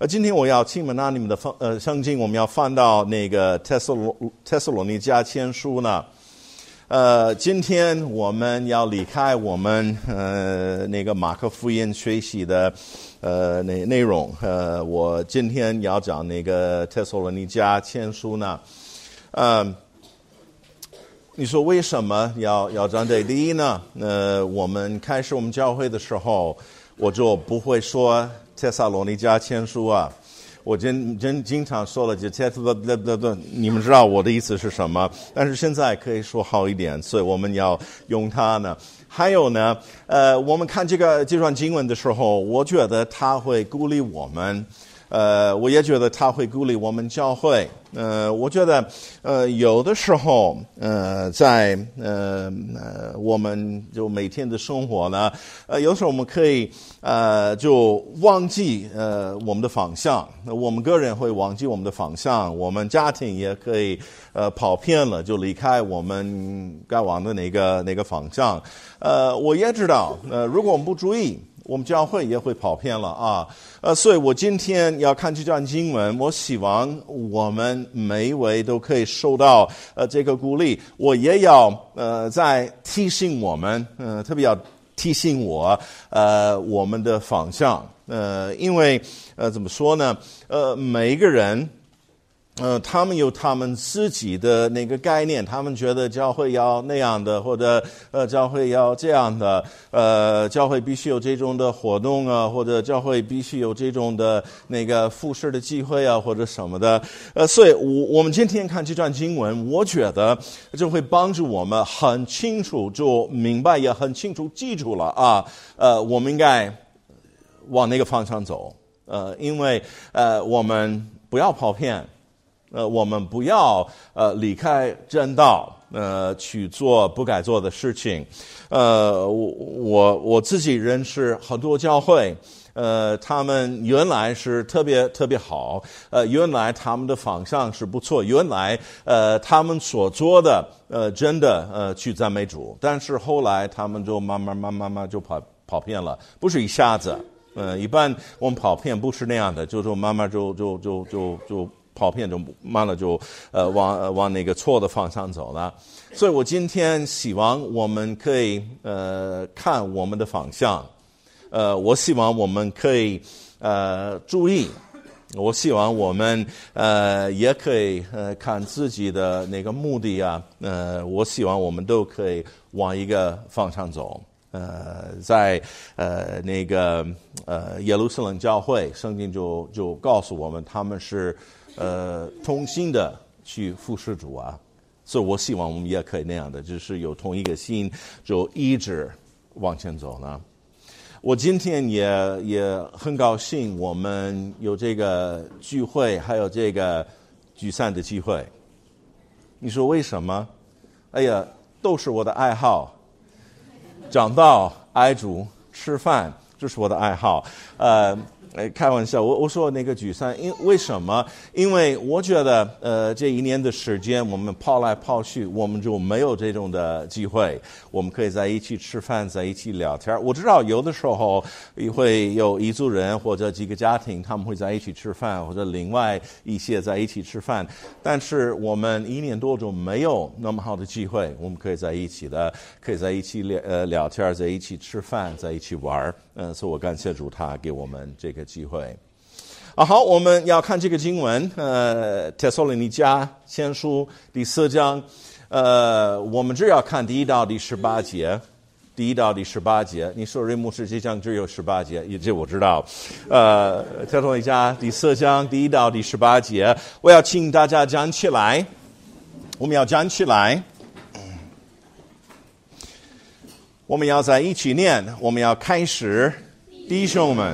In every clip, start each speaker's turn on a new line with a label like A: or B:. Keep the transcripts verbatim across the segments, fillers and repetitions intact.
A: 呃，今天我要请你们拿你们的放呃圣经，我们要翻到那个特斯罗特斯罗尼迦前书呢。呃，今天我们要离开我们呃那个马可福音学习的呃内内容。呃，我今天要讲那个特斯罗尼迦前书呢。呃，你说为什么要要讲这？第一呢，呃，我们开始我们教会的时候，我就不会说特撒罗尼迦前书啊。我真真经常说了，就特斯拉的的的，你们知道我的意思是什么？但是现在可以说好一点，所以我们要用它呢。还有呢，呃，我们看这个这段经文的时候，我觉得他会鼓励我们，呃，我也觉得他会鼓励我们教会。呃，我觉得，呃，有的时候，呃，在呃呃，我们就每天的生活呢，呃，有时候我们可以呃就忘记呃我们的方向，我们个人会忘记我们的方向，我们家庭也可以呃跑偏了，就离开我们该往的那个那个方向。呃，我也知道，呃，如果我们不注意，我们教会也会跑偏了啊，呃，所以我今天要看这段经文，我希望我们每一位都可以受到呃这个鼓励。我也要呃再提醒我们，呃，特别要提醒我呃我们的方向，呃，因为呃怎么说呢，呃，每一个人。呃，他们有他们自己的那个概念，他们觉得教会要那样的，或者呃，教会要这样的，呃，教会必须有这种的活动啊，或者教会必须有这种的那个服事的机会啊，或者什么的。呃，所以我我们今天看这段经文，我觉得就会帮助我们很清楚就明白，也很清楚记住了啊，呃，我们应该往那个方向走，呃，因为呃，我们不要跑偏。呃，我们不要呃离开正道，呃去做不该做的事情。呃，我我我自己认识很多教会，呃，他们原来是特别特别好，呃，原来他们的方向是不错，原来呃他们所做的呃真的呃去赞美主，但是后来他们就慢慢慢慢慢就跑跑偏了，不是一下子。呃，一般我们跑偏不是那样的，就就慢慢就就就就就。跑偏就慢了就呃往呃往那个错的方向走了，所以我今天希望我们可以呃看我们的方向，呃我希望我们可以呃注意，我希望我们呃也可以呃看自己的那个目的啊，呃我希望我们都可以往一个方向走。呃，在呃那个呃耶路撒冷教会，圣经就就告诉我们，他们是呃同心的去服侍主啊，所以我希望我们也可以那样的，就是有同一个心，就一直往前走呢。我今天也也很高兴，我们有这个聚会，还有这个聚散的机会。你说为什么？哎呀，都是我的爱好。讲道、爱主、吃饭，这是我的爱好。呃，开玩笑，我我说那个聚散，因为什么？因为我觉得，呃，这一年的时间，我们跑来跑去，我们就没有这种的机会，我们可以在一起吃饭，在一起聊天。我知道有的时候会有一组人或者几个家庭，他们会在一起吃饭，或者另外一些在一起吃饭。但是我们一年多就没有那么好的机会，我们可以在一起的，可以在一起聊呃聊天，在一起吃饭，在一起玩。嗯、呃，所以我感谢主，他给我们这个机会。啊，好，我们要看这个经文，呃，帖撒罗尼迦前书第四章，呃，我们只要看第一到第十八节，第一到第十八节。你说瑞牧师这章只有十八节，也这我知道。呃，帖撒罗尼迦第四章第一到第十八节，我要请大家站起来，我们要站起来，我们要在一起念，我们要开始，弟兄们。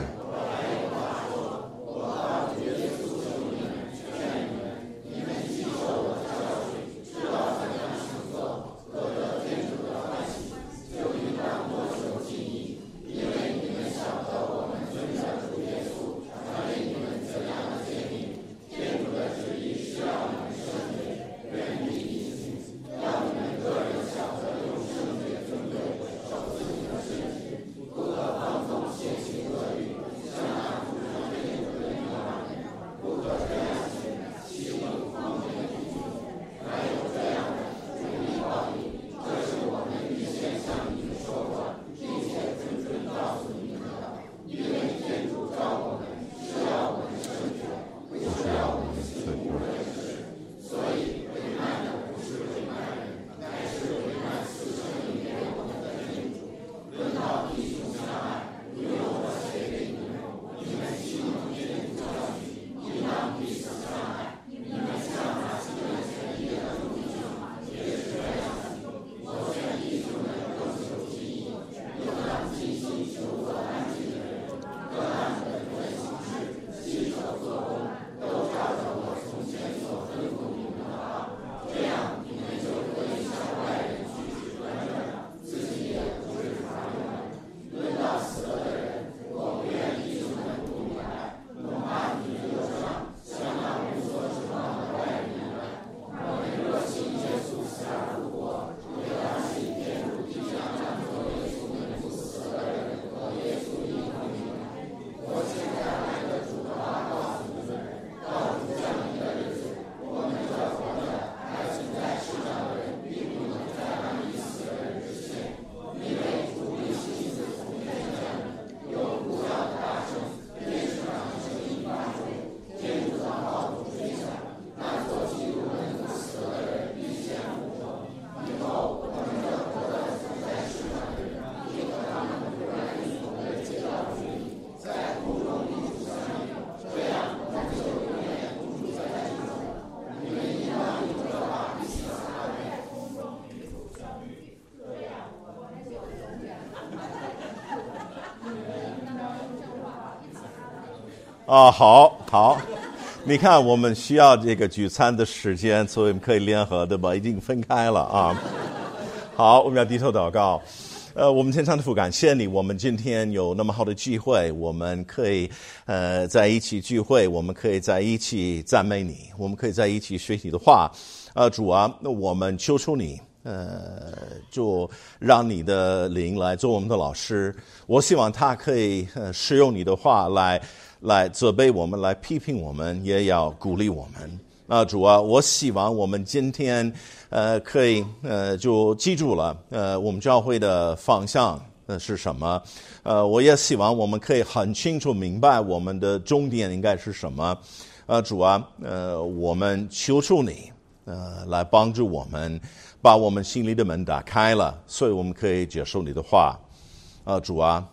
A: 啊，好，好。你看，我们需要这个聚餐的时间，所以我们可以联合，对吧？已经分开了啊。好，我们要低头祷告。呃，我们天上的父，感谢你，我们今天有那么好的机会，我们可以呃在一起聚会，我们可以在一起赞美你，我们可以在一起学习你的话。呃，主啊，那我们求求你，呃，就让你的灵来做我们的老师。我希望他可以呃使用你的话来。来责备我们，来批评我们，也要鼓励我们。啊，主啊，我希望我们今天呃可以呃就记住了呃我们教会的方向呃是什么。呃，我也希望我们可以很清楚明白我们的终点应该是什么。啊，主啊，呃，我们求求你呃来帮助我们，把我们心里的门打开了，所以我们可以接受你的话。啊，主啊。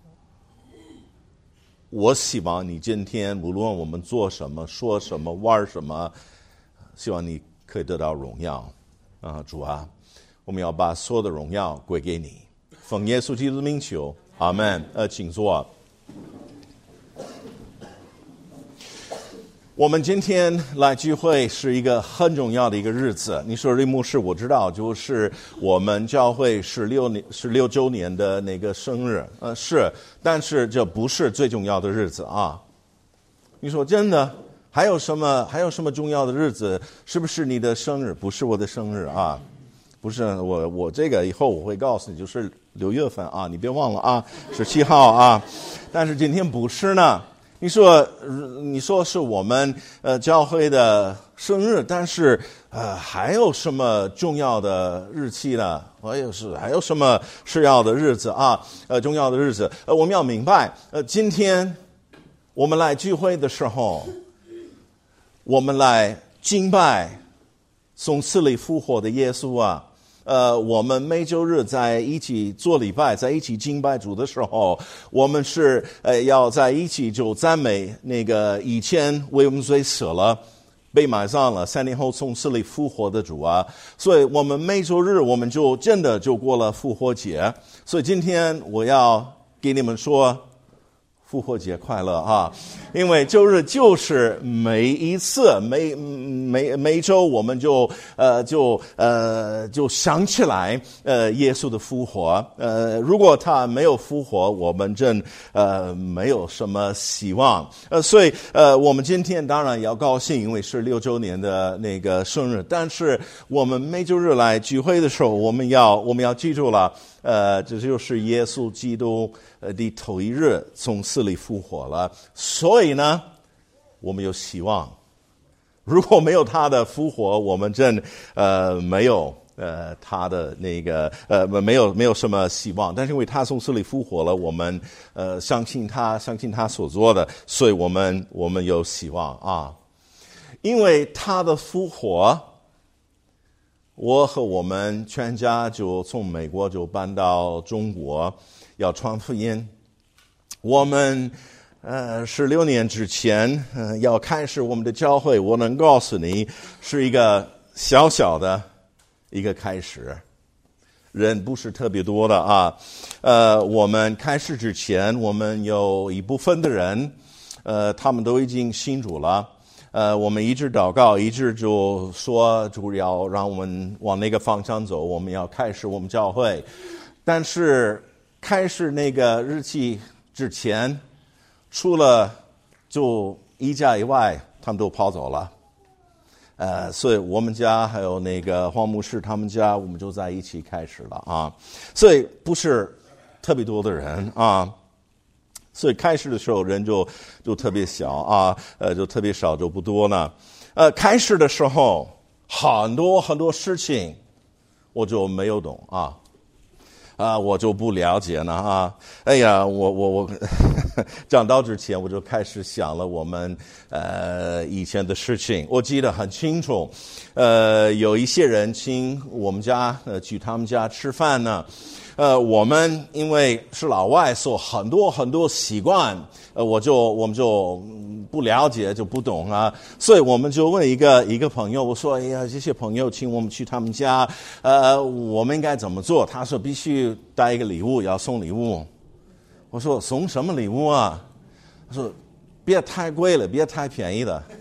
A: 我希望你今天无论我们做什么、说什么、玩什么，希望你可以得到荣耀啊，主啊，我们要把所有的荣耀归给你，奉耶稣基督的名求，阿们。呃，请坐。我们今天来聚会是一个很重要的一个日子。你说，瑞牧师，我知道，就是我们教会十六年、十六周年的那个生日，呃，是，但是这不是最重要的日子啊。你说真的？还有什么？还有什么重要的日子？是不是你的生日？不是我的生日啊，不是我，我这个以后我会告诉你，就是六月份啊，你别忘了啊，十七号啊。但是今天不是呢。你说，你说是我们呃教会的生日，但是呃还有什么重要的日期呢？还有是还有什么重要的日子啊？呃，重要的日子，呃，我们要明白，呃，今天我们来聚会的时候，我们来敬拜从死里复活的耶稣啊。呃，我们每周日在一起做礼拜，在一起敬拜主的时候，我们是呃要在一起就赞美那个以前为我们罪死了、被埋葬了、三年后从死里复活的主啊。所以我们每周日我们就真的就过了复活节。所以今天我要给你们说复活节快乐啊！因为周日就是每一次每每每周我们就呃就呃就想起来呃耶稣的复活。呃如果他没有复活，我们真呃没有什么希望。呃所以呃我们今天当然也要高兴，因为是六周年的那个生日。但是我们每周日来聚会的时候，我们要我们要记住了，呃这就是耶稣基督呃的头一日从死里复活了，所以呢，我们有希望。如果没有他的复活，我们真呃没有呃他的那个呃没有没有什么希望。但是因为他从死里复活了，我们呃相信他，相信他所做的，所以我们我们有希望啊。因为他的复活，我和我们全家就从美国就搬到中国，要传福音。我们呃十六年之前呃要开始我们的教会，我能告诉你是一个小小的一个开始，人不是特别多的啊。呃我们开始之前，我们有一部分的人呃他们都已经信主了。呃我们一直祷告，一直就说主要让我们往那个方向走，我们要开始我们教会。但是开始那个日期之前，除了就一家以外，他们都跑走了。呃，所以我们家还有那个黄牧师他们家，我们就在一起开始了啊。所以不是特别多的人啊。所以开始的时候人就就特别小啊，呃，就特别少，就不多呢。呃，开始的时候很多很多事情我就没有懂啊。啊，我就不了解呢啊！哎呀，我我我讲到之前，我就开始想了我们呃以前的事情。我记得很清楚，呃，有一些人请我们家呃去他们家吃饭呢。呃，我们因为是老外，所以很多很多习惯，呃，我就我们就不了解，就不懂啊，所以我们就问一个一个朋友，我说：“哎呀，这些朋友请我们去他们家，呃，我们应该怎么做？”他说：“必须带一个礼物，要送礼物。”我说：“送什么礼物啊？”他说：“ 别太贵了，别太便宜了。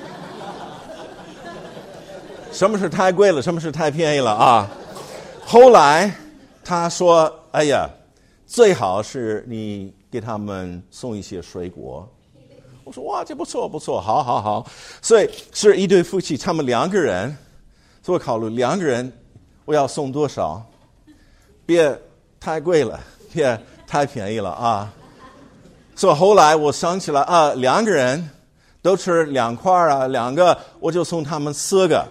A: 什么是太贵了？什么是太便宜了啊？后来他说：“哎呀，最好是你给他们送一些水果。”我说：“哇，这不错不错，好好好。”所以是一对夫妻，他们两个人，所以我考虑两个人我要送多少？别太贵了，别太便宜了啊！所以后来我想起来啊，两个人都吃两块啊，两个我就送他们四个。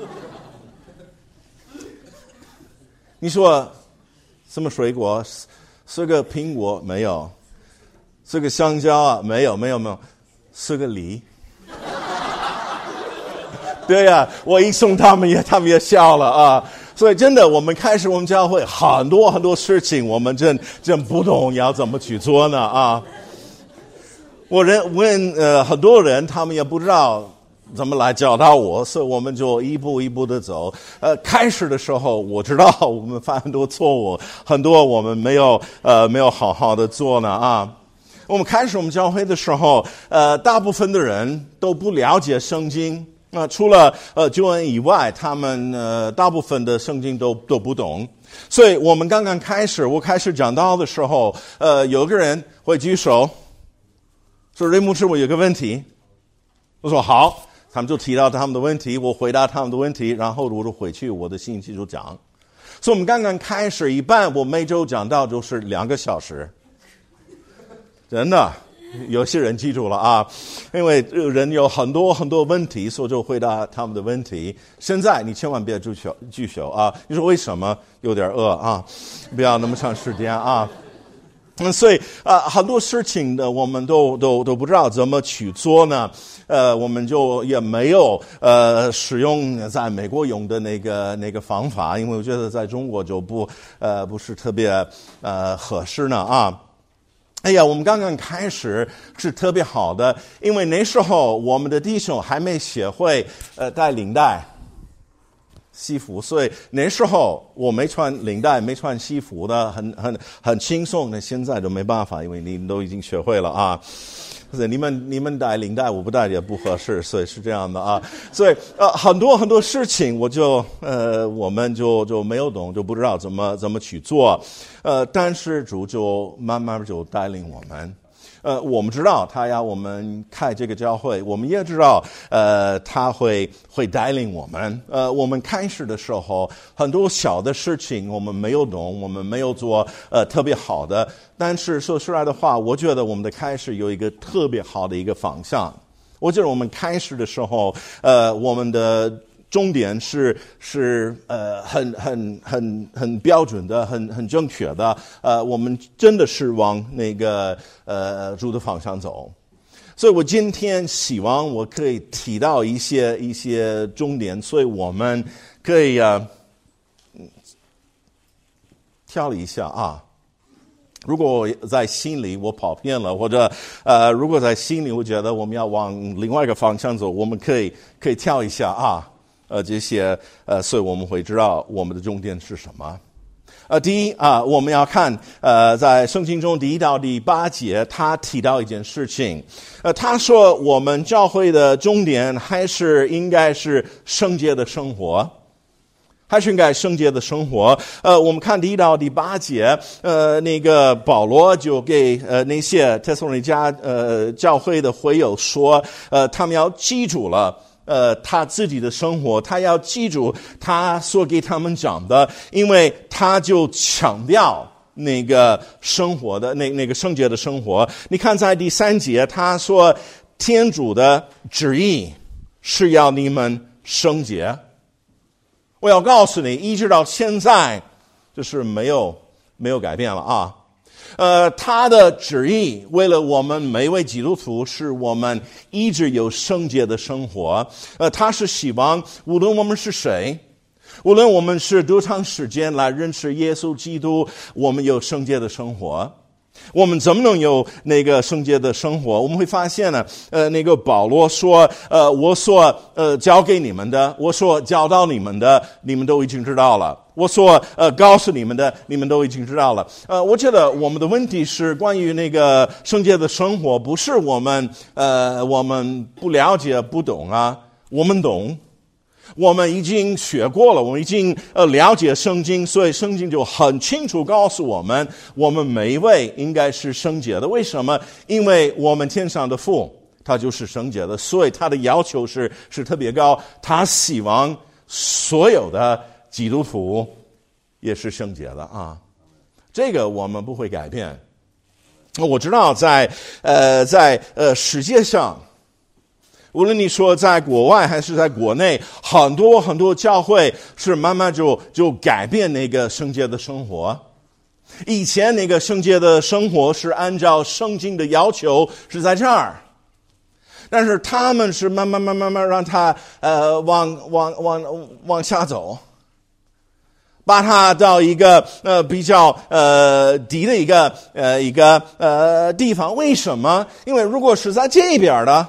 A: 你说什么水果？四个苹果没有，四个香蕉啊没有，没有没有，四个梨。对呀、啊，我一送他们也，他们也笑了啊。所以真的，我们开始我们教会很多很多事情，我们真真不懂要怎么去做呢啊。我人问呃很多人，他们也不知道怎么来教导我，所以我们就一步一步的走。呃，开始的时候我知道我们犯很多错误，很多我们没有呃没有好好的做呢啊。我们开始我们教会的时候，呃，大部分的人都不了解圣经。那、呃、除了呃救恩以外，他们呃大部分的圣经都都不懂。所以我们刚刚开始，我开始讲道的时候，呃，有个人会举手说：“雷牧师，我有个问题。”我说：“好。”他们就提到他们的问题，我回答他们的问题，然后我就回去我的信息就讲。所以我们刚刚开始，一般我每周讲道就是两个小时，真的。有些人记住了啊，因为人有很多很多问题，所以就回答他们的问题。现在你千万别举手举手啊！你说为什么？有点饿啊，不要那么长时间啊。嗯，所以啊、呃，很多事情呢，我们都都都不知道怎么去做呢。呃，我们就也没有呃使用在美国用的那个那个方法，因为我觉得在中国就不呃不是特别呃合适呢啊。哎呀，我们刚刚开始是特别好的，因为那时候我们的弟兄还没学会呃带领带、西服，所以那时候我没穿领带、没穿西服的，很很很轻松。那现在就没办法，因为你们都已经学会了啊。所以你们你们带领带，我不带也不合适，所以是这样的啊。所以呃很多很多事情，我就呃我们就就没有懂，就不知道怎么怎么去做。呃，但是主就慢慢就带领我们。呃，我们知道他要我们开这个教会，我们也知道，呃，他会会带领我们。呃，我们开始的时候，很多小的事情我们没有懂，我们没有做呃特别好的。但是说出来的话，我觉得我们的开始有一个特别好的一个方向。我觉得我们开始的时候，呃，我们的重点是是呃很很很很标准的，很很正确的。呃，我们真的是往那个呃主的方向走。所以我今天希望我可以提到一些一些重点，所以我们可以啊、呃、挑一下啊。如果我在心里我跑偏了，或者呃如果在心里我觉得我们要往另外一个方向走，我们可以可以跳一下啊。呃，这些呃，所以我们会知道我们的重点是什么。呃，第一啊、呃，我们要看呃，在圣经中第一到第八节，他提到一件事情。呃，他说我们教会的重点还是应该是圣洁的生活，还是应该圣洁的生活。呃，我们看第一到第八节，呃，那个保罗就给呃那些帖撒罗尼迦呃教会的会友说，呃，他们要记住了。呃，他自己的生活，他要记住他所给他们讲的，因为他就强调那个生活的那那个圣洁的生活。你看，在第三节，他说天主的旨意是要你们圣洁。我要告诉你，一直到现在，就是没有没有改变了啊。呃，他的旨意为了我们每位基督徒，是我们一直有圣洁的生活。呃，他是希望无论我们是谁，无论我们是多长时间来认识耶稣基督，我们有圣洁的生活。 我们怎么能有那个圣洁的生活？我们会发现呢，呃，那个保罗说，呃，我所呃教给你们的，我所教导你们的，你们都已经知道了；我所呃告诉你们的，你们都已经知道了。呃，我觉得我们的问题是关于那个圣洁的生活，不是我们呃我们不了解不懂啊，我们懂。我们已经学过了，我们已经呃了解圣经，所以圣经就很清楚告诉我们，我们每一位应该是圣洁的。为什么？因为我们天上的父他就是圣洁的，所以他的要求是是特别高，他希望所有的基督徒也是圣洁的啊。这个我们不会改变。我知道在呃在呃世界上，无论你说在国外还是在国内，很多很多教会是慢慢就就改变那个圣洁的生活。以前那个圣洁的生活是按照圣经的要求是在这儿，但是他们是慢慢慢慢慢让他呃往往往往下走，把它到一个呃比较呃低的一个呃一个呃地方。为什么？因为如果是在这边的，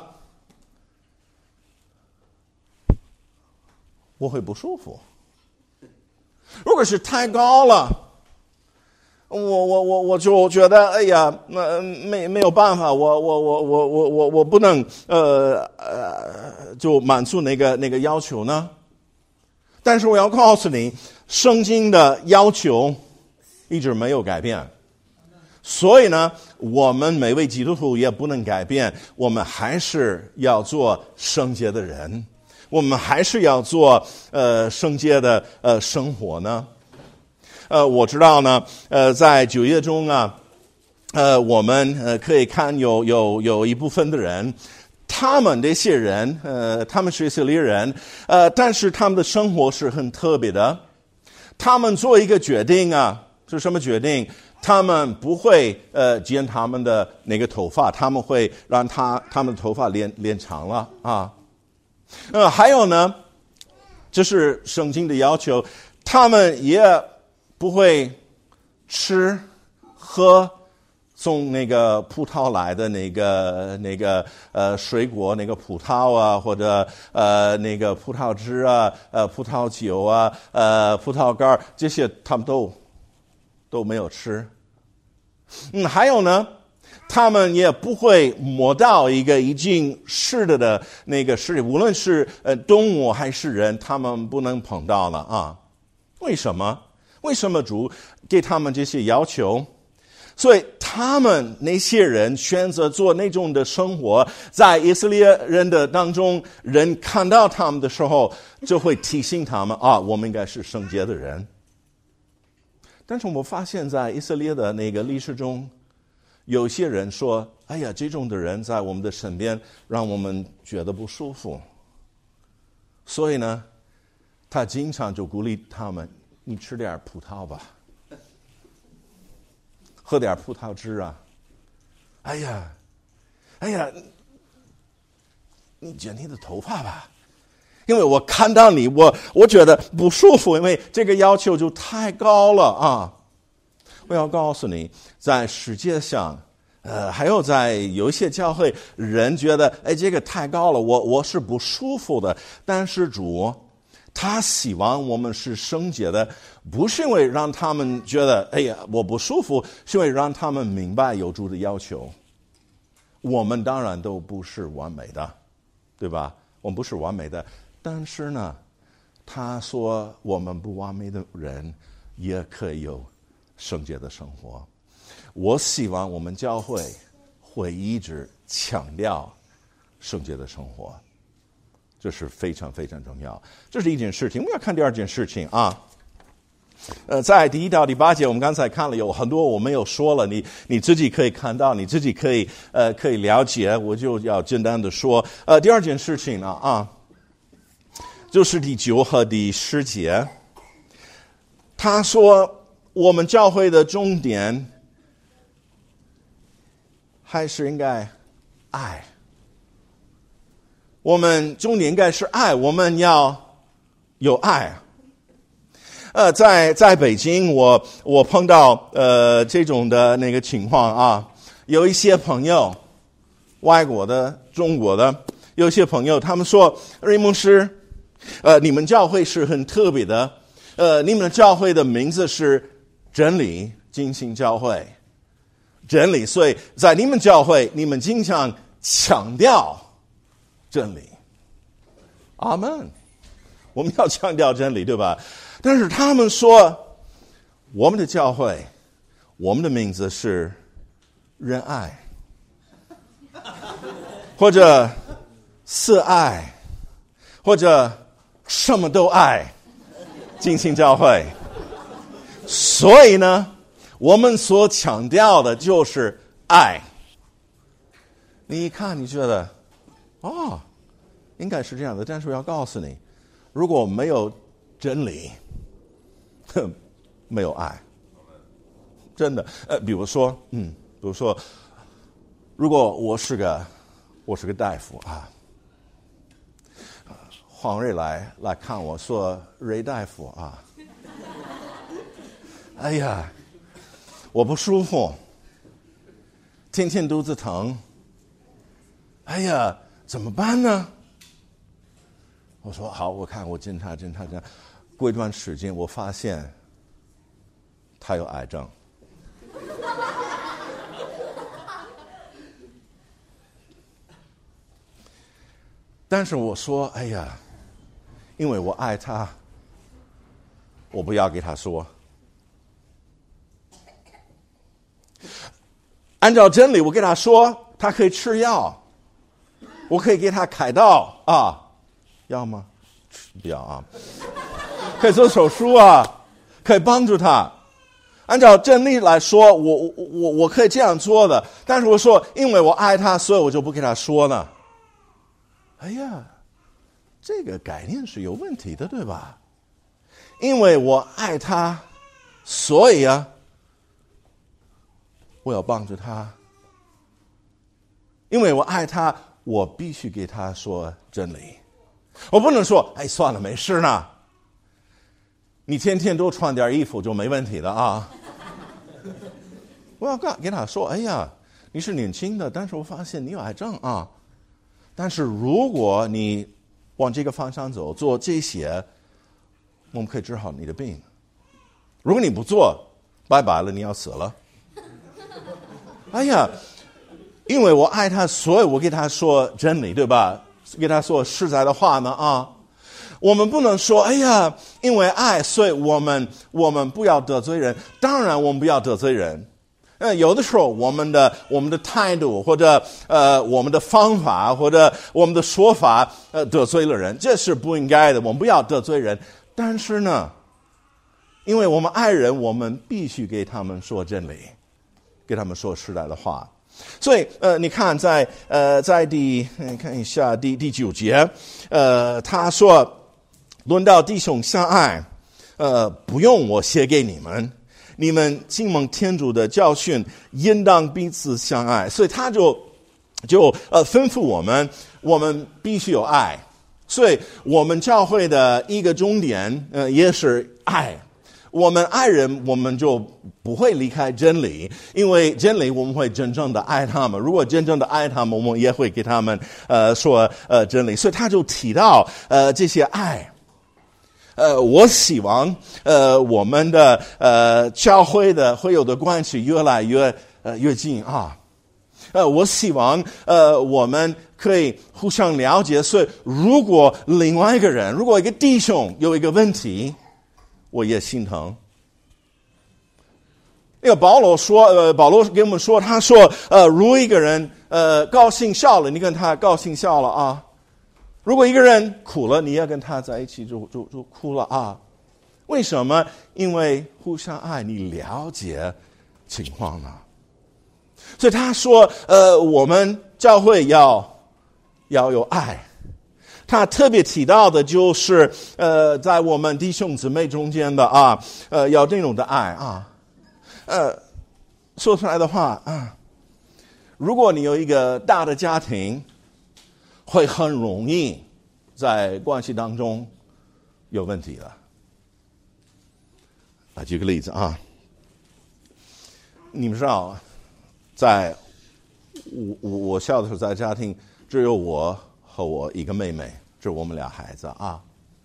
A: 我会不舒服。如果是太高了，我我我我就觉得，哎呀，那没没有办法，我我我我我我我不能呃呃就满足那个那个要求呢。但是我要告诉你，圣经的要求一直没有改变，所以呢，我们每位基督徒也不能改变，我们还是要做圣洁的人。我们还是要做呃圣洁的呃生活呢。呃，我知道呢，呃，在九月中啊，呃，我们呃可以看有有有一部分的人，他们这些人，呃，他们是以色列人，呃，但是他们的生活是很特别的。他们做一个决定啊，是什么决定？他们不会呃剪他们的那个头发，他们会让他他们的头发连连长了啊。呃，还有呢，这是圣经的要求，他们也不会吃喝从那个葡萄来的那个那个呃水果，那个葡萄啊，或者呃那个葡萄汁啊，呃葡萄酒啊，呃葡萄干，这些他们都都没有吃。嗯，还有呢，他们也不会摸到一个已经湿了的那个尸体，无论是呃动物还是人，他们不能碰到了啊。为什么？为什么主给他们这些要求？所以他们那些人选择做那种的生活，在以色列人的当中，人看到他们的时候，就会提醒他们啊，我们应该是圣洁的人。但是我们发现，在以色列的那个历史中，有些人说，哎呀，这种的人在我们的身边让我们觉得不舒服，所以呢，他经常就鼓励他们，你吃点葡萄吧，喝点葡萄汁啊，哎呀哎呀，你剪你的头发吧，因为我看到你，我我觉得不舒服，因为这个要求就太高了啊。我要告诉你，在世界上，呃，还有在有一些教会，人觉得，哎，这个太高了，我我是不舒服的。但是主，他希望我们是圣洁的，不是因为让他们觉得，哎呀，我不舒服，是因为让他们明白有主的要求。我们当然都不是完美的，对吧？我们不是完美的，但是呢，他说我们不完美的人也可以有圣洁的生活。我希望我们教会会一直强调圣洁的生活，这是非常非常重要。这是一件事情。我们要看第二件事情啊。呃，在第一到第八节，我们刚才看了有很多我没有说了，你你自己可以看到，你自己可以呃可以了解，我就要简单的说。呃，第二件事情呢啊，就是第九和第十节。他说，我们教会的重点还是应该爱。我们重点应该是爱，我们要有爱。 呃，在在北京，我我碰到呃这种的那个情况啊，有一些朋友，外国的、中国的，有一些朋友，他们说，瑞牧师，呃，你们教会是很特别的，呃，你们的教会的名字是真理进行教会，真理，所以在你们教会，你们经常强调真理。阿们，我们要强调真理，对吧？但是他们说，我们的教会，我们的名字是仁爱，或者色爱，或者什么都爱，进行教会。所以呢，我们所强调的就是爱。你一看，你觉得，哦，应该是这样的。但是我要告诉你，如果没有真理，哼，没有爱，真的。呃，比如说，嗯，比如说，如果我是个，我是个大夫啊，黄瑞来来看我说，瑞大夫啊，哎呀，我不舒服，天天肚子疼，哎呀，怎么办呢？我说好，我看我检查检查检查，过一段时间我发现他有癌症。但是我说，哎呀，因为我爱他，我不要给他说。按照真理，我给他说，他可以吃药，我可以给他开刀啊。要吗？不要啊！可以做手术啊，可以帮助他。按照真理来说，我我我我可以这样做的。但是我说，因为我爱他，所以我就不给他说呢。哎呀，这个概念是有问题的，对吧？因为我爱他，所以啊，我要帮助他。因为我爱他，我必须给他说真理。我不能说，哎，算了，没事呢。你天天多穿点衣服就没问题了啊。我要跟他说，哎呀，你是年轻的，但是我发现你有癌症啊。但是如果你往这个方向走，做这些，我们可以治好你的病。如果你不做，拜拜了，你要死了。哎呀，因为我爱他，所以我给他说真理，对吧？给他说实在的话呢啊，我们不能说，哎呀，因为爱，所以我们我们不要得罪人。当然，我们不要得罪人。呃，有的时候我们的我们的态度或者呃我们的方法或者我们的说法呃得罪了人，这是不应该的。我们不要得罪人。但是呢，因为我们爱人，我们必须给他们说真理，给他们说实在的话。所以，呃，你看在，在呃，在第看一下第第九节，呃，他说，论到弟兄相爱，呃，不用我写给你们，你们敬蒙天主的教训，应当彼此相爱。所以他就就呃吩咐我们，我们必须有爱。所以我们教会的一个重点，呃，也是爱。我们爱人，我们就不会离开真理，因为真理我们会真正的爱他们。如果真正的爱他们，我们也会给他们呃说呃真理。所以他就提到呃这些爱。呃，我希望呃我们的呃教会的会有的关系越来越呃越近啊。呃，我希望呃我们可以互相了解。所以如果另外一个人，如果一个弟兄有一个问题，我也心疼。那个保罗说，呃，保罗给我们说，他说，呃，如一个人，呃，高兴笑了，你跟他高兴笑了啊；如果一个人哭了，你也跟他在一起就就就哭了啊。为什么？因为互相爱，你了解情况了。所以他说，呃，我们教会要要有爱。他特别提到的就是，呃，在我们弟兄姊妹中间的啊，呃，要这种的爱啊，呃，说出来的话啊，如果你有一个大的家庭，会很容易在关系当中有问题的。 啊，举个例子啊，你们知道，在我我我小的时候，在家庭只有我和我一个妹妹，这是我们俩孩子啊。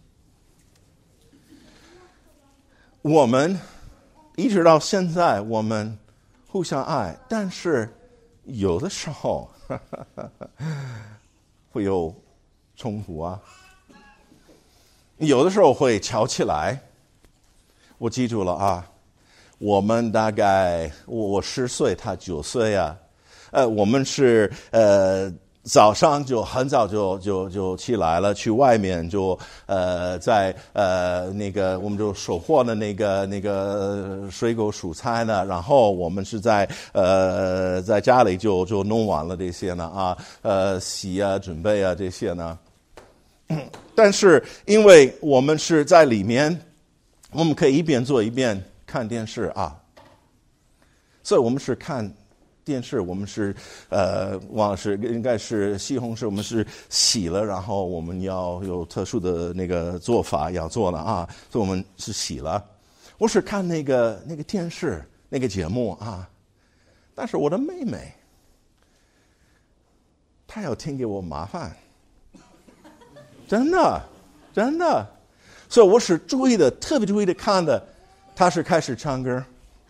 A: 我们一直到现在，我们互相爱，但是有的时候呵呵呵会有冲突啊，有的时候会吵起来。我记住了啊，我们大概我我十岁，他九岁啊，呃，我们是呃。早上就很早就就就起来了，去外面就呃在呃那个我们就收获了那个那个水果蔬菜呢，然后我们是在呃在家里就就弄完了这些呢啊呃洗啊准备啊这些呢，但是因为我们是在里面，我们可以一边做一边看电视啊，所以我们是看。电视我们是呃，忘了是应该是西红柿，我们是洗了，然后我们要有特殊的那个做法要做了啊，所以我们是洗了。我是看那个那个电视那个节目啊，但是我的妹妹她要添给我麻烦，真的真的，所以我是注意的，特别注意的看的，她是开始唱歌。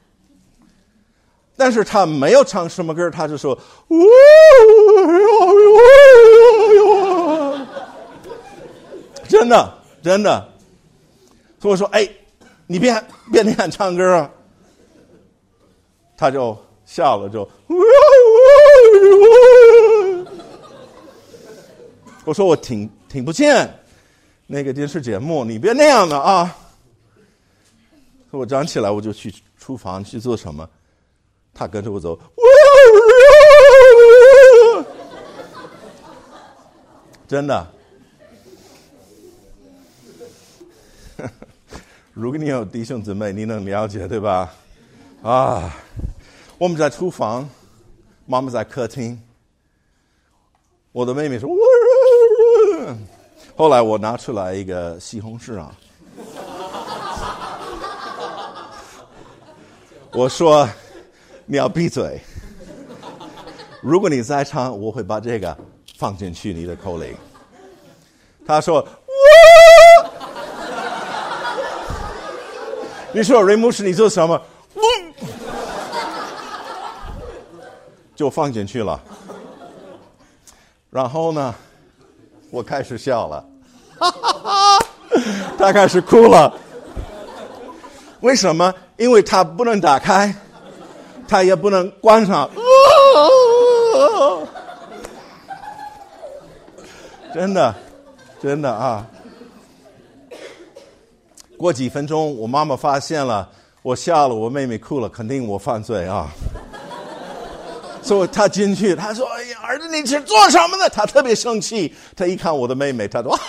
A: 但是他没有唱什么歌，他就说，真的真的，所以我说，哎，你别别那样唱歌啊，他就笑了，就，我说我听听不见那个电视节目，你别那样的啊。所以我站起来，我就去厨房去做什么。他跟着我走，真的。如果你有弟兄姊妹，你能了解对吧？啊，我们在厨房，妈妈在客厅，我的妹妹说，后来我拿出来一个西红柿啊，我说。你要闭嘴！如果你再唱，我会把这个放进去你的口里。他说：“哇！”你说瑞牧师，你做什么？就放进去了。然后呢，我开始笑了，他开始哭了。为什么？因为他不能打开。他也不能关上，真的，真的啊！过几分钟，我妈妈发现了，我笑了，我妹妹哭了，肯定我犯罪啊！所以她进去，她说：“哎呀，儿子，你是做什么的？”她特别生气，她一看我的妹妹，她说：“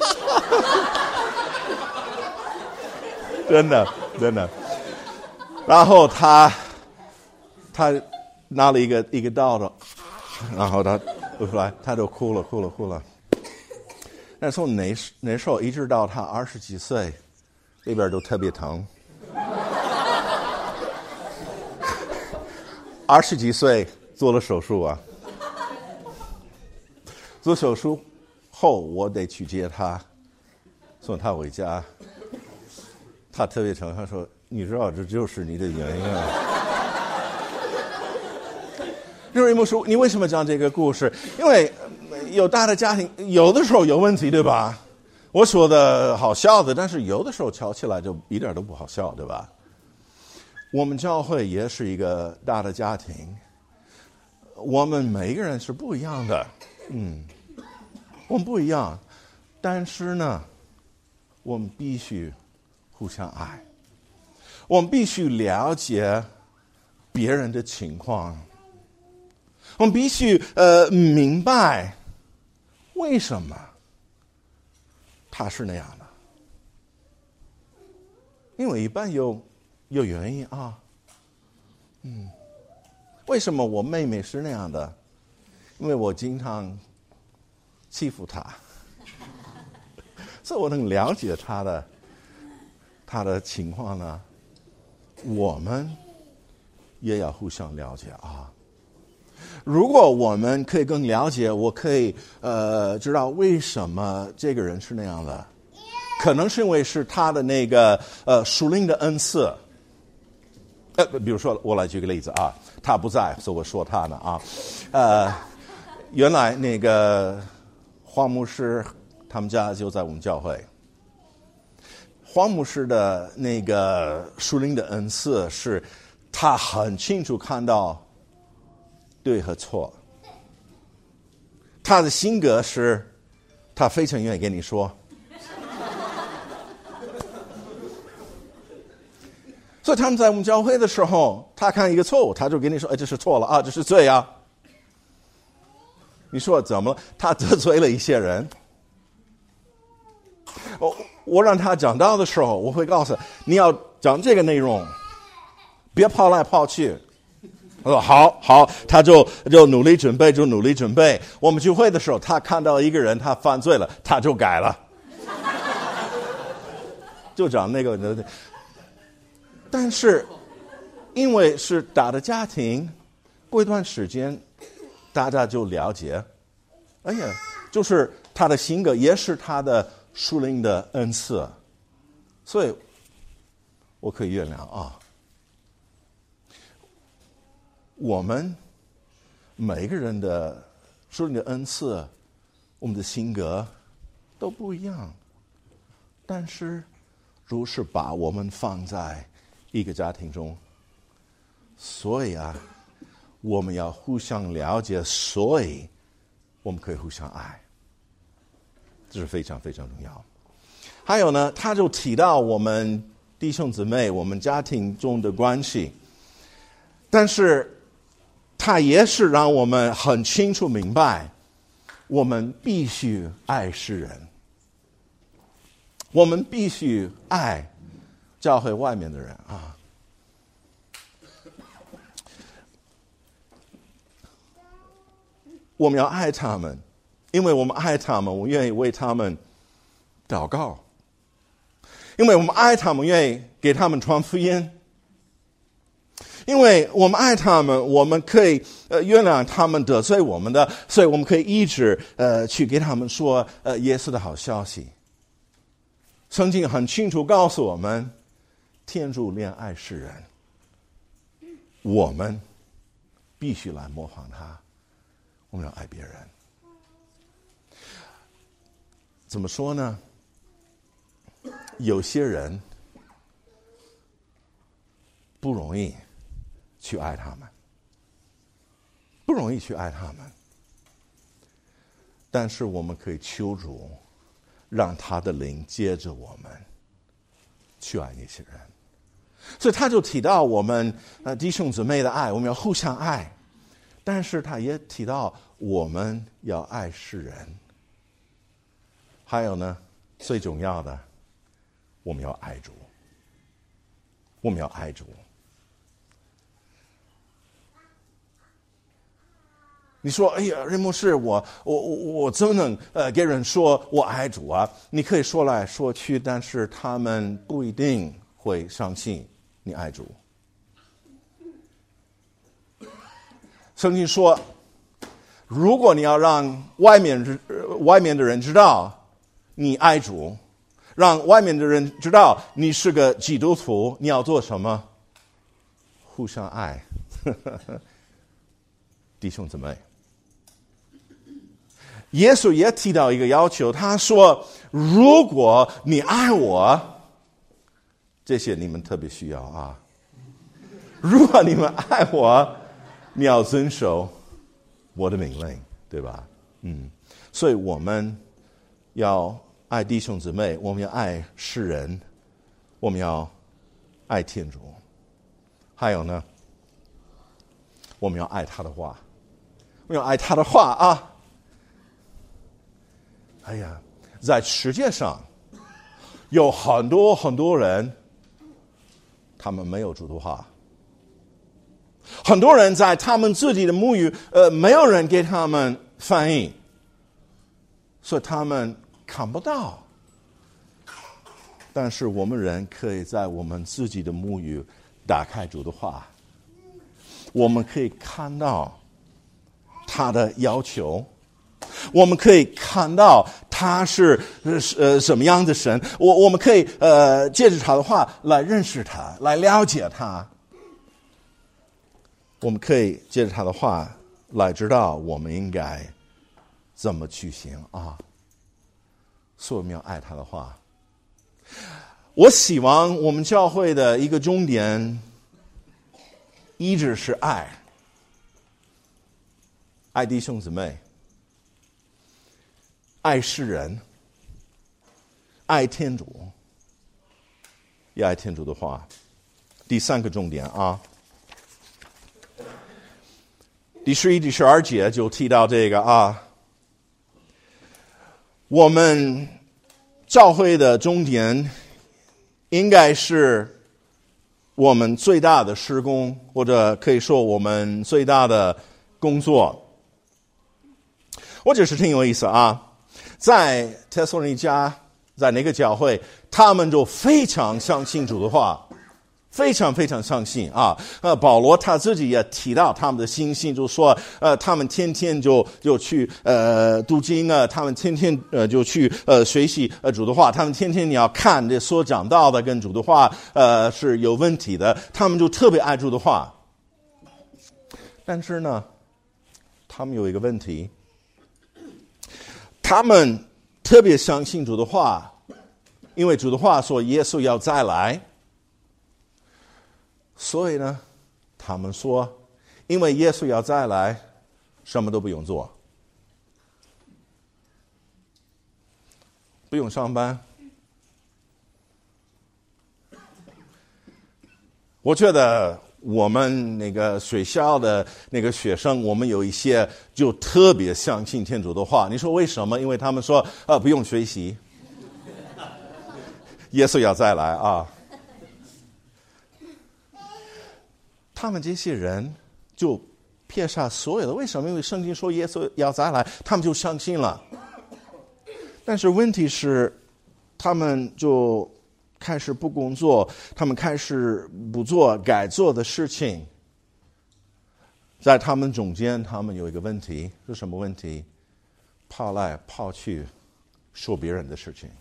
A: 真的，真的。”然后她。他拿了一个一个刀子，然后他出来，他就哭了，哭了，哭了。那从那那时候一直到他二十几岁，里边都特别疼。二十几岁做了手术啊，做手术后我得去接他，送他回家。他特别疼，他说：“你知道这就是你的原因啊。”瑞牧师，你为什么讲这个故事？因为有大的家庭，有的时候有问题，对吧？我说的好笑的，但是有的时候吵起来就一点都不好笑，对吧？我们教会也是一个大的家庭，我们每个人是不一样的，嗯，我们不一样，但是呢，我们必须互相爱，我们必须了解别人的情况。我们必须呃明白为什么他是那样的，因为一般有有原因啊，嗯，为什么我妹妹是那样的？因为我经常欺负她，所以我能了解她的她的情况呢。 我们也要互相了解啊。如果我们可以更了解，我可以呃知道为什么这个人是那样的，可能是因为是他的那个呃属灵的恩赐。呃，比如说我来举个例子啊，他不在，所以我说他呢啊，呃，原来那个黄牧师他们家就在我们教会。黄牧师的那个属灵的恩赐是，他很清楚看到对和错。他的性格是，他非常愿意跟你说。所以他们在我们教会的时候，他看一个错误，他就跟你说：“哎，这是错了啊，这是罪啊。”你说怎么了？他得罪了一些人。我我让他讲到的时候，我会告诉他，你要讲这个内容，别跑来跑去。他说好好，他就就努力准备，就努力准备。我们聚会的时候，他看到一个人他犯罪了，他就改了，就讲那个。但是因为是大的家庭，过一段时间大家就了解，哎呀，就是他的性格也是他的属灵的恩赐，所以我可以原谅啊。我们每个人的属灵的恩赐，我们的性格都不一样，但是如是把我们放在一个家庭中，所以啊，我们要互相了解，所以我们可以互相爱，这是非常非常重要。还有呢，他就提到我们弟兄姊妹，我们家庭中的关系，但是他也是让我们很清楚明白，我们必须爱世人，我们必须爱教会外面的人啊。我们要爱他们，因为我们爱他们，我愿意为他们祷告，因为我们爱他们，愿意给他们传福音，因为我们爱他们，我们可以呃原谅他们得罪我们的，所以我们可以一直呃去给他们说呃耶稣的好消息。圣经很清楚告诉我们，天主怜爱世人，我们必须来模仿他，我们要爱别人。怎么说呢？有些人不容易去爱他们，不容易去爱他们，但是我们可以求主，让他的灵接着我们去爱那些人。所以他就提到我们呃弟兄姊妹的爱，我们要互相爱，但是他也提到我们要爱世人。还有呢，最重要的，我们要爱主，我们要爱主。你说，哎呀，任牧师，我我我我怎么能呃给人说我爱主啊？你可以说来说去，但是他们不一定会相信你爱主。圣经说，如果你要让外面外面的人知道你爱主，让外面的人知道你是个基督徒，你要做什么？互相爱，弟兄姊妹。耶稣也提到一个要求，他说：“如果你爱我，这些你们特别需要啊。如果你们爱我，你要遵守我的命令，对吧？嗯，所以我们要爱弟兄姊妹，我们要爱世人，我们要爱天主。还有呢，我们要爱他的话，我们要爱他的话啊。”哎呀，在世界上有很多很多人，他们没有主的话，很多人在他们自己的母语，呃，没有人给他们翻译，所以他们看不到。但是我们人可以在我们自己的母语打开主的话，我们可以看到他的要求，我们可以看到他是呃什么样的神，我我们可以呃借着他的话来认识他，来了解他。我们可以借着他的话来知道我们应该怎么去行啊。所以我们要爱他的话。我希望我们教会的一个重点一直是爱，爱弟兄姊妹，爱世人，爱天主，也爱天主的话。第三个重点啊，第十一、第十二节就提到这个啊，我们教会的重点应该是我们最大的事工，或者可以说我们最大的工作。我只是挺有意思啊，在帖撒罗尼迦，在那个教会，他们就非常相信主的话，非常非常相信啊。呃，保罗他自己也提到他们的信心，就说呃，他们天天就就去呃读经啊，他们天天呃就去呃学习呃主的话，他们天天你要看这所讲到的跟主的话呃是有问题的，他们就特别爱主的话。但是呢，他们有一个问题，他们特别相信主的话，因为主的话说耶稣要再来。所以呢，他们说，因为耶稣要再来，什么都不用做，不用上班。我觉得我们那个学校的那个学生，我们有一些就特别相信天主的话。你说为什么？因为他们说啊，不用学习，耶稣要再来啊。他们这些人就撇下所有的，为什么？因为圣经说耶稣要再来，他们就相信了。但是问题是，他们就开始不工作，他们开始不做该做的事情。在他们中间，他们有一个问题，是什么问题？跑来跑去说别人的事情。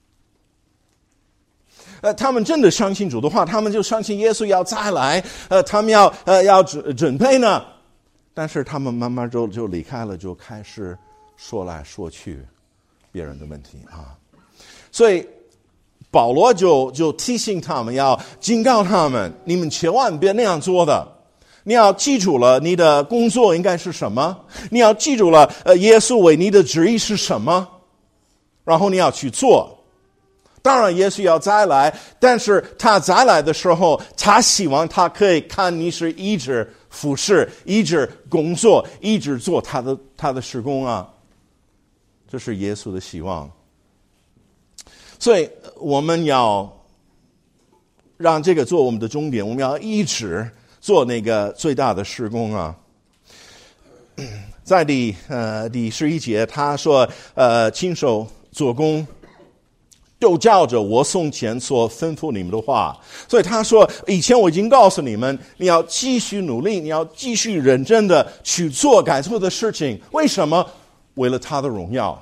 A: 呃，他们真的相信主的话，他们就相信耶稣要再来，呃，他们要呃要准准备呢。但是他们慢慢就就离开了，就开始说来说去别人的问题啊。所以保罗就就提醒他们，要警告他们，你们千万别那样做的。你要记住了，你的工作应该是什么？你要记住了，呃，耶稣为你的旨意是什么？然后你要去做。当然耶稣要再来，但是他再来的时候，他希望他可以看你是一直服侍，一直工作，一直做他的他的事工啊。这是耶稣的希望。所以我们要让这个做我们的终点，我们要一直做那个最大的事工啊。在第呃第十一节，他说呃亲手做工，就照着我从前所吩咐你们的话。所以他说，以前我已经告诉你们，你要继续努力，你要继续认真的去做该做的事情。为什么？为了他的荣耀。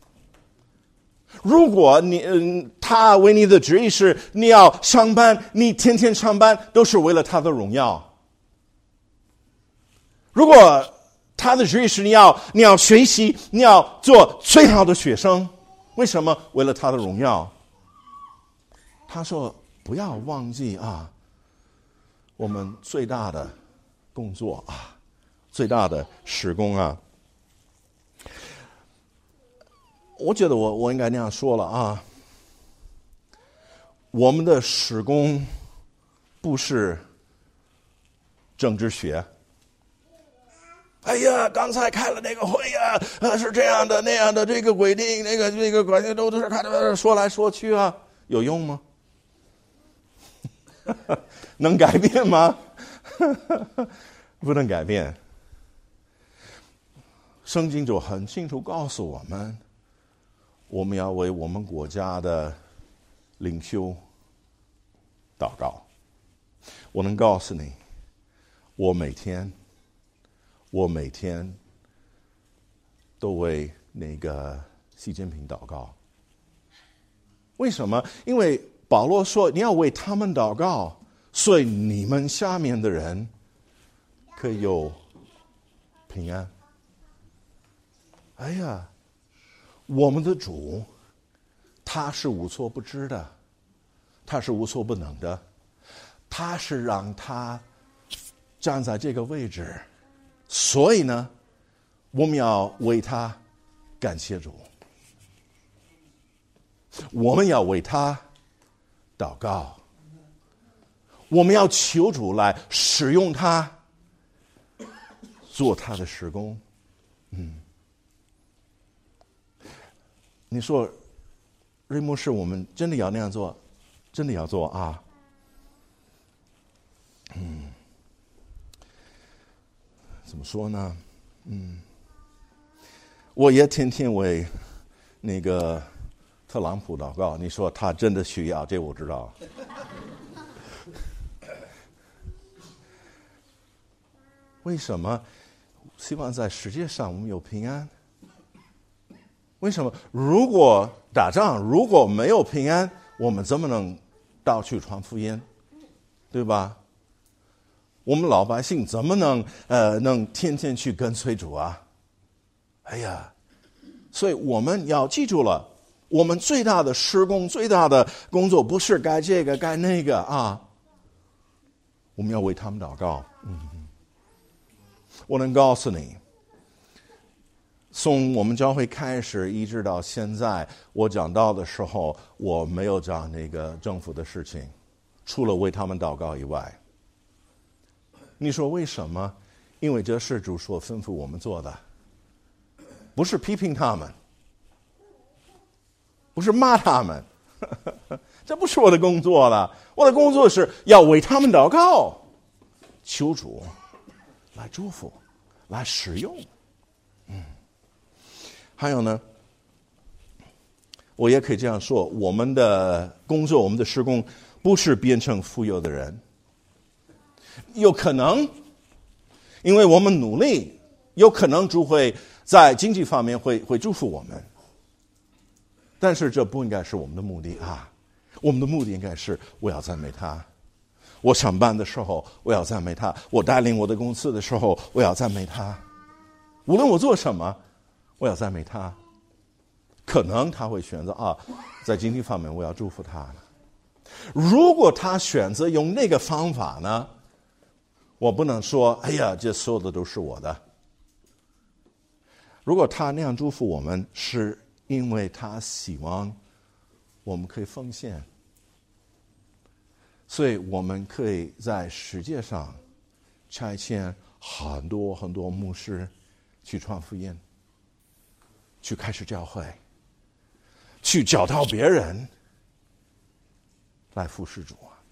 A: 如果你嗯，他为你的旨意是你要上班，你天天上班都是为了他的荣耀。如果他的旨意是你要你要学习，你要做最好的学生，为什么？为了他的荣耀。他说不要忘记啊，我们最大的工作啊，最大的事工啊。我觉得我我应该那样说了啊，我们的事工不是政治学。哎呀，刚才开了那个会呀、啊，呃，是这样的那样的，这个规定那个这个关系都是看着说来说去啊，有用吗？能改变吗？不能改变。圣经就很清楚告诉我们，我们要为我们国家的领袖祷告， 我能告诉你，我每天，我每天都为那个习近平祷告。为什么？因为保罗说你要为他们祷告，所以你们下面的人可以有平安。哎呀，我们的主，他是无所不知的，他是无所不能的，他是让他站在这个位置，所以呢，我们要为他感谢主，我们要为他祷告，我们要求主来使用他，做他的事工。嗯，你说瑞牧师，我们真的要那样做？真的要做啊？嗯，怎么说呢？嗯，我也天天为那个特朗普祷告。你说他真的需要，这我知道。为什么？希望在世界上我们有平安。为什么？如果打仗，如果没有平安，我们怎么能到处传福音？对吧？我们老百姓怎么能呃能天天去跟随主啊？哎呀，所以我们要记住了，我们最大的施工、最大的工作不是该这个该那个啊，我们要为他们祷告。嗯，我能告诉你，从我们教会开始一直到现在，我讲道的时候，我没有讲那个政府的事情，除了为他们祷告以外。你说为什么？因为这是主所吩咐我们做的，不是批评他们，不是骂他们，这不是我的工作了。我的工作是要为他们祷告，求主来祝福，来使用。嗯，还有呢，我也可以这样说，我们的工作，我们的事工，不是变成富有的人。有可能，因为我们努力，有可能主会在经济方面会会祝福我们，但是这不应该是我们的目的啊！我们的目的应该是我要赞美他。我上班的时候，我要赞美他；我带领我的公司的时候，我要赞美他。无论我做什么，我要赞美他。可能他会选择啊，在经济方面我要祝福他呢。如果他选择用那个方法呢？我不能说，哎呀，这所有的都是我的。如果他那样祝福我们，是因为他希望我们可以奉献，所以我们可以在世界上差遣很多很多牧师去传福音，去开始教会，去教导别人，来服侍主啊！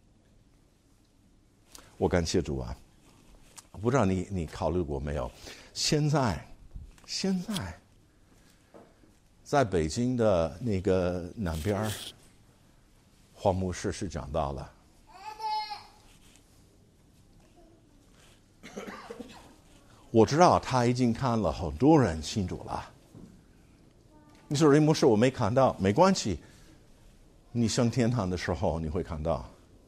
A: 我感谢主啊！不知道你你考虑过没有？现在，现在，在北京的那个南边，黄牧师是讲到了，我知道他已经看了很多人信主了。你说瑞牧师我没看到，没关系，你升天堂的时候你会看到。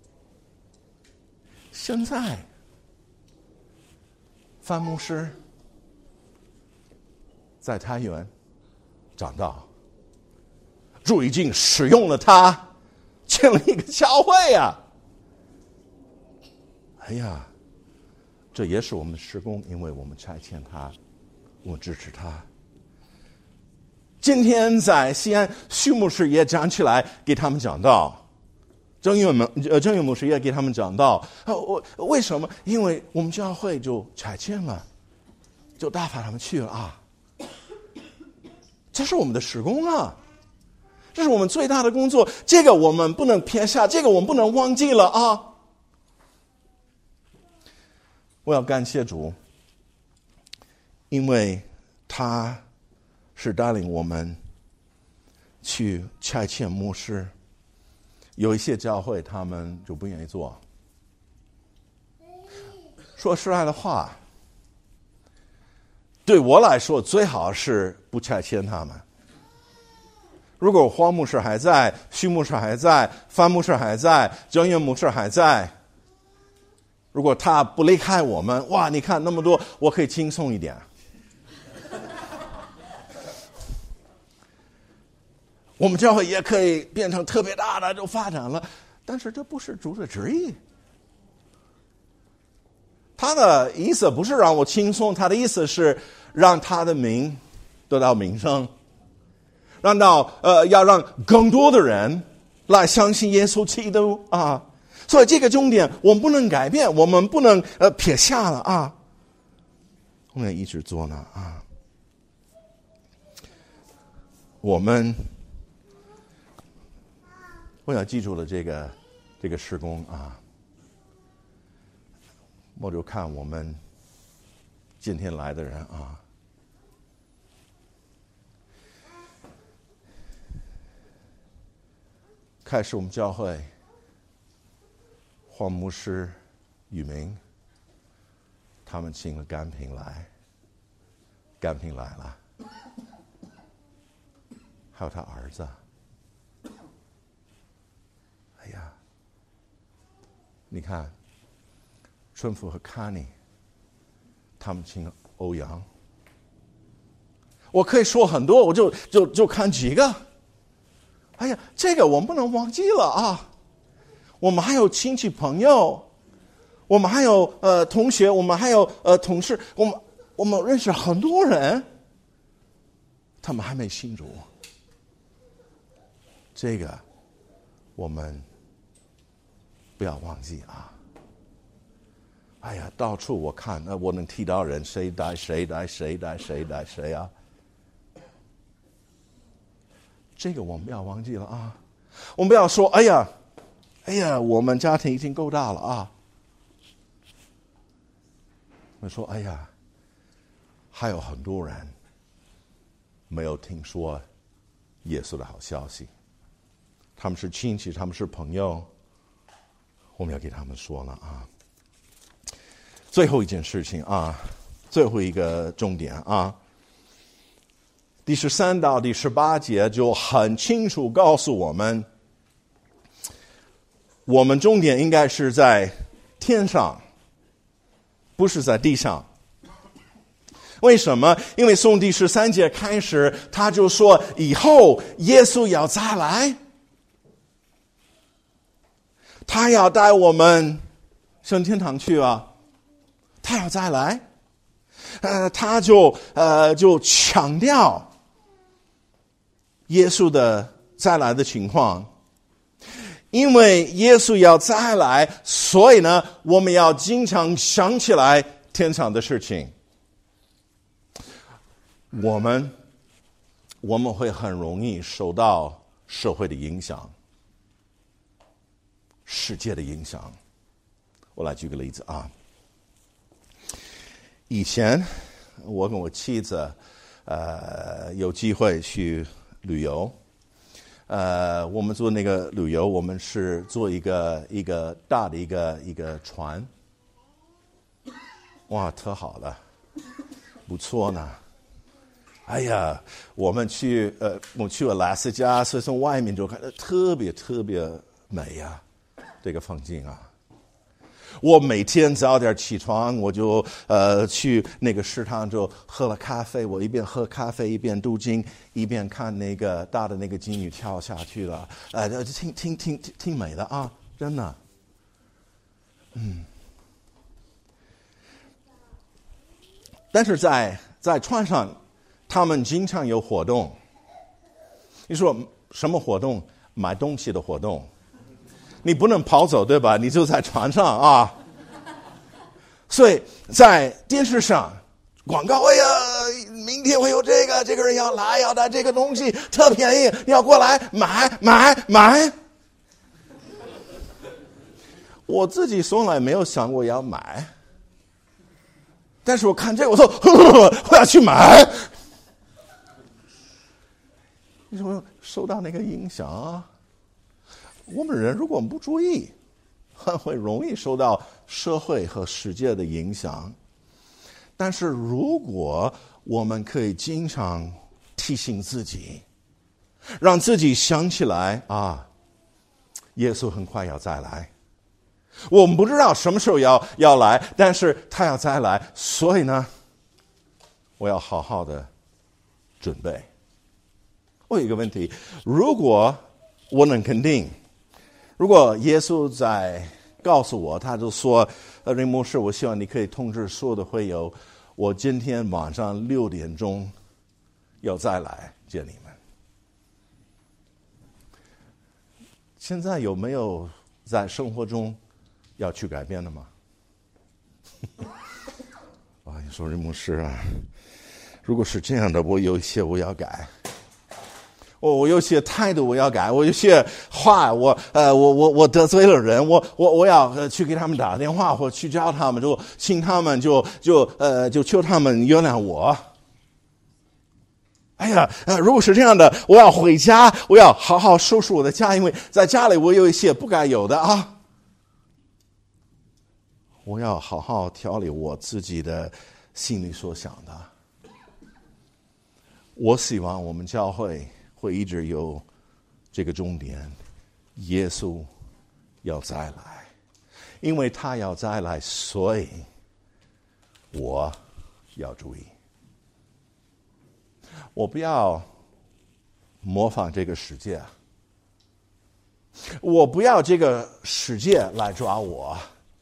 A: 现在，范牧师在太原长大，主已经使用了他，建了一个教会啊！哎呀，这也是我们的事工，因为我们差遣他，我支持他。今天在西安，徐牧师也站起来给他们讲道。郑岳们，呃，郑岳牧师也给他们讲道。啊，我为什么？因为我们教会就差遣了，就打发他们去了啊。这是我们的事工啊，这是我们最大的工作。这个我们不能撇下，这个我们不能忘记了啊。我要感谢主，因为他是带领我们去差遣牧师。有一些教会他们就不愿意做， 说实在的话，对我来说最好是不拆迁他们。如果黄牧师还在，徐牧师还在，范牧师还在，郑源牧师还在，如果他不离开我们，哇，你看那么多，我可以轻松一点。我们教会也可以变成特别大的就发展了，但是这不是主的旨意。他的意思不是让我轻松，他的意思是让他的名得到名声，让到呃要让更多的人来相信耶稣基督啊。所以这个重点我们不能改变，我们不能呃撇下了啊。我们一直做呢啊。我们我要记住了这个这个事工啊。我就看我们今天来的人啊，开始我们教会，黄牧师、宇明，他们请了甘平来，甘平来了，还有他儿子。哎呀，你看。春福和康妮，他们请欧阳。我可以说很多，我就就就看几个。哎呀，这个我们不能忘记了啊！我们还有亲戚朋友，我们还有呃同学，我们还有呃同事，我们我们认识很多人，他们还没信主。这个我们不要忘记啊！哎呀，到处我看，呃，我能提到人，谁带谁带谁带谁带谁啊？这个我们不要忘记了啊！我们不要说，哎呀，哎呀，我们家庭已经够大了啊！我说，哎呀，还有很多人没有听说耶稣的好消息，他们是亲戚，他们是朋友，我们要给他们说了啊！最后一件事情啊，最后一个重点啊，第十三到第十八节就很清楚告诉我们，我们重点应该是在天上，不是在地上。为什么？因为从第十三节开始，他就说以后耶稣要再来，他要带我们上天堂去啊。他要再来，呃，他就呃就强调耶稣的再来的情况，因为耶稣要再来，所以呢，我们要经常想起来天上的事情。我们我们会很容易受到社会的影响，世界的影响。我来举个例子啊。以前我跟我妻子呃有机会去旅游，呃我们做那个旅游，我们是做一个一个大的一个一个船，哇，特好了，不错呢。哎呀，我们去呃我去了拉斯加，所以从外面就看特别特别美呀、啊，这个风景啊。我每天早点起床，我就呃去那个食堂就喝了咖啡，我一边喝咖啡一边读经，一边看那个大的那个金鱼跳下去了，呃，挺挺挺挺挺美的啊，真的。嗯，但是在在船上，他们经常有活动。你说什么活动？买东西的活动。你不能跑走，对吧？你就在船上啊。所以在电视上广告，哎呀，明天会有这个，这个人要来，要带这个东西，特便宜，你要过来买买买。我自己从来没有想过要买，但是我看这个，我说呵呵我要去买。你说受到那个影响啊？我们人如果不注意， 很会容易受到社会和世界的影响。但是如果我们可以经常提醒自己，让自己想起来啊，耶稣很快要再来，我们不知道什么时候要要来，但是他要再来，所以呢，我要好好的准备。我有一个问题，如果我能肯定，如果耶稣在告诉我，他就说，呃，林牧师，我希望你可以通知所有的会友，我今天晚上六点钟要再来见你们。现在有没有在生活中要去改变的吗？啊，你说林牧师啊，如果是这样的，我有一些我要改。我我有些态度我要改，我有些话我呃我我我得罪了人，我我我要、呃、去给他们打电话，或去叫他们，就请他们就就呃就求他们原谅我。哎呀，呃，如果是这样的，我要回家，我要好好收拾我的家，因为在家里我有一些不该有的啊。我要好好调理我自己的心里所想的。我希望我们教会会一直有这个重点，耶稣要再来，因为他要再来，所以我要注意，我不要模仿这个世界，我不要这个世界来抓我，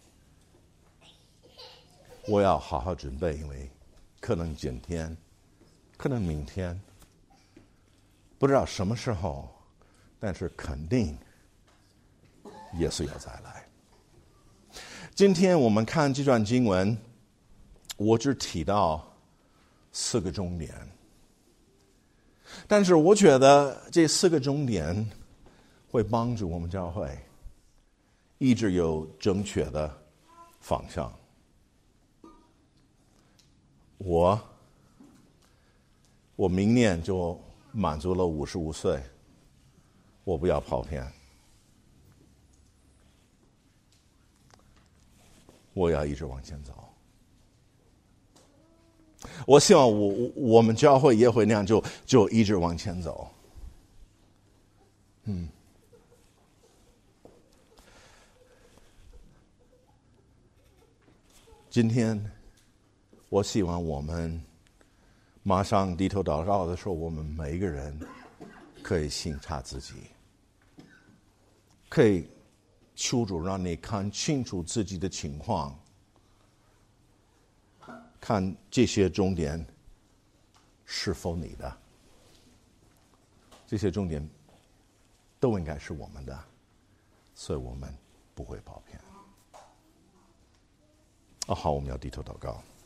A: 我要好好准备，因为可能今天，可能明天，不知道什么时候，但是肯定耶稣要再来。今天我们看这段经文，我只提到四个重点，但是我觉得这四个重点会帮助我们教会一直有正确的方向。我我明年就满足了五十五岁，我不要跑偏，我要一直往前走。我希望我我们教会也会那样，就就一直往前走。嗯，今天我希望我们马上低头祷告的时候，我们每一个人可以省察自己，可以求主让你看清楚自己的情况，看这些重点是否你的，这些重点都应该是我们的，所以我们不会跑偏。哦，好，我们要低头祷告。